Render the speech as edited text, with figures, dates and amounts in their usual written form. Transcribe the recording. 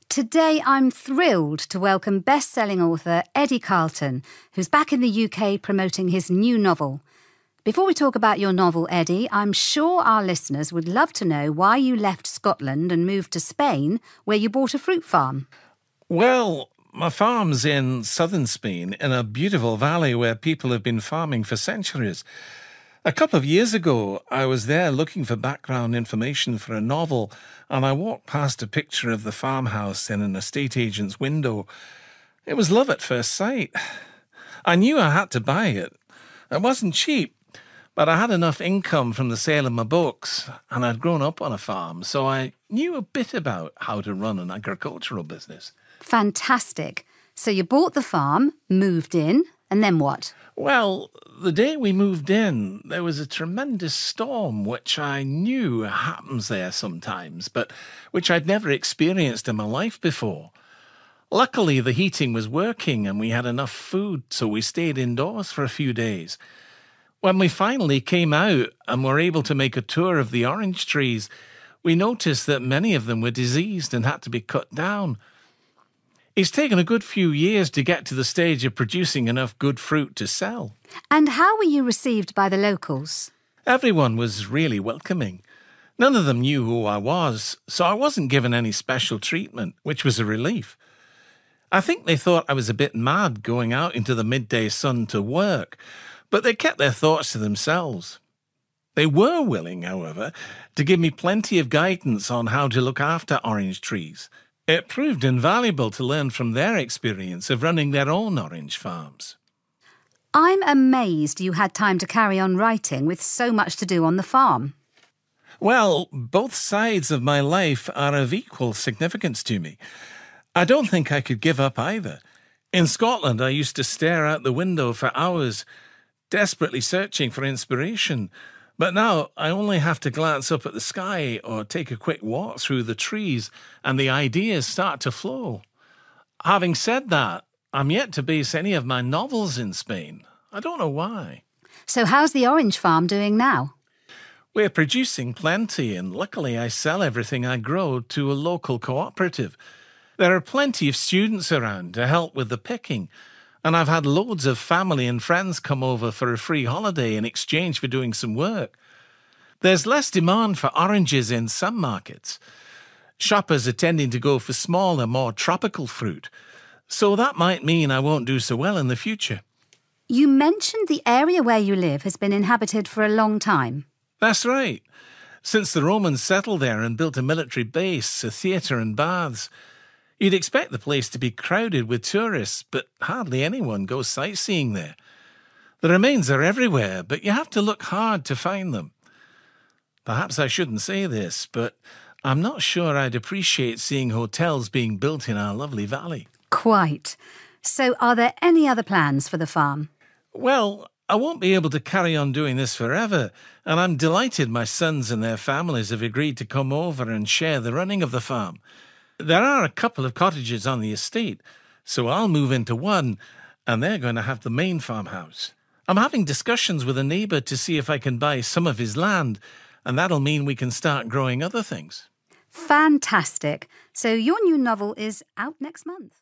Today I'm thrilled to welcome best-selling author Eddie Carlton, who's back in the UK promoting his new novel. Before we talk about your novel, Eddie, I'm sure our listeners would love to know why you left Scotland and moved to Spain, where you bought a fruit farm. Well, my farm's in southern Spain, in a beautiful valley where people have been farming for centuries. A couple of years ago, I was there looking for background information for a novel, and I walked past a picture of the farmhouse in an estate agent's window. It was love at first sight. I knew I had to buy it. It wasn't cheap, but I had enough income from the sale of my books, and I'd grown up on a farm, so I knew a bit about how to run an agricultural business. Fantastic. So you bought the farm, moved in, and then what? Well, the day we moved in, there was a tremendous storm, which I knew happens there sometimes, but which I'd never experienced in my life before. Luckily, the heating was working and we had enough food, so we stayed indoors for a few days. When we finally came out and were able to make a tour of the orange trees, we noticed that many of them were diseased and had to be cut down. It's taken a good few years to get to the stage of producing enough good fruit to sell. And how were you received by the locals? Everyone was really welcoming. None of them knew who I was, so I wasn't given any special treatment, which was a relief. I think they thought I was a bit mad going out into the midday sun to work, but they kept their thoughts to themselves. They were willing, however, to give me plenty of guidance on how to look after orange trees. It proved invaluable to learn from their experience of running their own orange farms. I'm amazed you had time to carry on writing with so much to do on the farm. Well, both sides of my life are of equal significance to me. I don't think I could give up either. In Scotland, I used to stare out the window for hours, desperately searching for inspiration. But now I only have to glance up at the sky or take a quick walk through the trees and the ideas start to flow. Having said that, I'm yet to base any of my novels in Spain. I don't know why. So how's the orange farm doing now? We're producing plenty, and luckily I sell everything I grow to a local cooperative. There are plenty of students around to help with the picking, and I've had loads of family and friends come over for a free holiday in exchange for doing some work. There's less demand for oranges in some markets. Shoppers are tending to go for smaller, more tropical fruit, so that might mean I won't do so well in the future. You mentioned the area where you live has been inhabited for a long time. That's right. Since the Romans settled there and built a military base, a theatre and baths, you'd expect the place to be crowded with tourists, but hardly anyone goes sightseeing there. The remains are everywhere, but you have to look hard to find them. Perhaps I shouldn't say this, but I'm not sure I'd appreciate seeing hotels being built in our lovely valley. Quite. So are there any other plans for the farm? Well, I won't be able to carry on doing this forever, and I'm delighted my sons and their families have agreed to come over and share the running of the farm. There are a couple of cottages on the estate, so I'll move into one, and they're going to have the main farmhouse. I'm having discussions with a neighbour to see if I can buy some of his land, and that'll mean we can start growing other things. Fantastic. So your new novel is out next month.